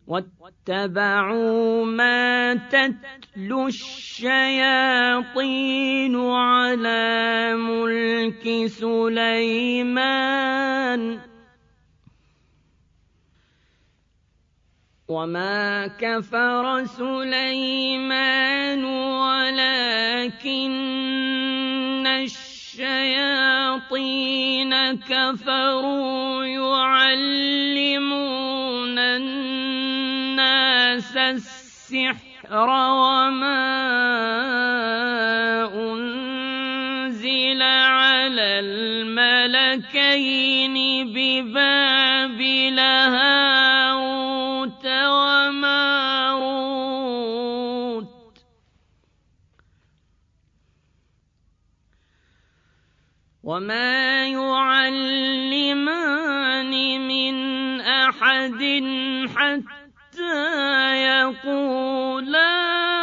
واتبعوا ما تتلو الشياطين على ملك سليمان وما كفر سليمان ولكن الشياطين كفروا يعلمون الناس السحر وما أنزل على الملكين ببابل هاروت وماروت وما يعلمان من أحد حتى يقولا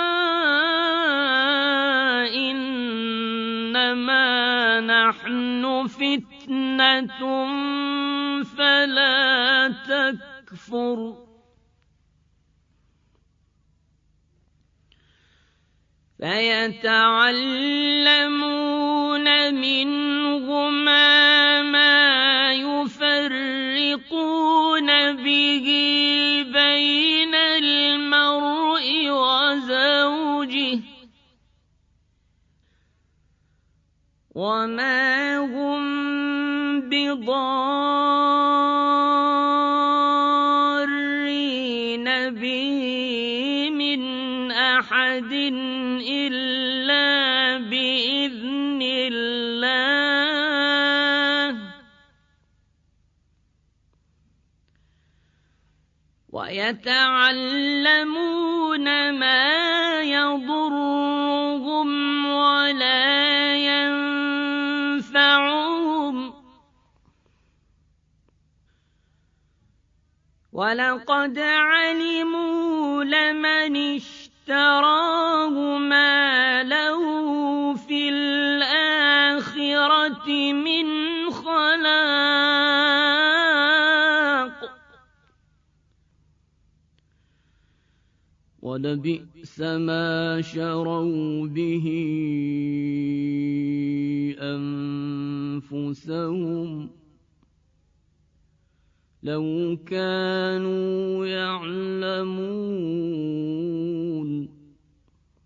إنما نحن فتنة فلا تكفر فيتعلمون منهما ما يفرقون به بين المرء وزوجه وما هم بضارين به من أحد إلا بإذن الله ويتعلمون ما يضرهم ولا ينفعهم ولقد علموا لمن اشتراه ما له في الآخرة من خلاق ولبئس ما شروا به أنفسهم لو كانوا يعلمون